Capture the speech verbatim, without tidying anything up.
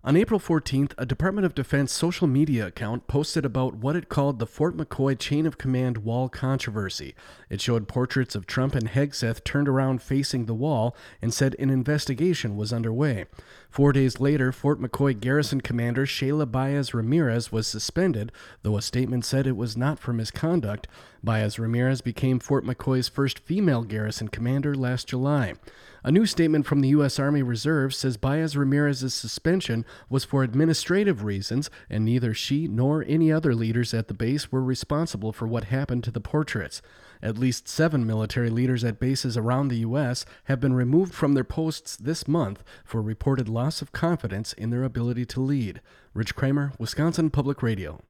On April fourteenth, a Department of Defense social media account posted about what it called the Fort McCoy chain of command wall controversy. It showed portraits of Trump and Hegseth turned around facing the wall and said an investigation was underway. Four days later, Fort McCoy Garrison Commander Shayla Baez Ramirez was suspended, though a statement said it was not for misconduct. Baez Ramirez became Fort McCoy's first female garrison commander last July. A new statement from the U S Army Reserve says Baez Ramirez's suspension was for administrative reasons, and neither she nor any other leaders at the base were responsible for what happened to the portraits. At least seven military leaders at bases around the U S have been removed from their posts this month for reported loss of confidence in their ability to lead. Rich Kramer, Wisconsin Public Radio.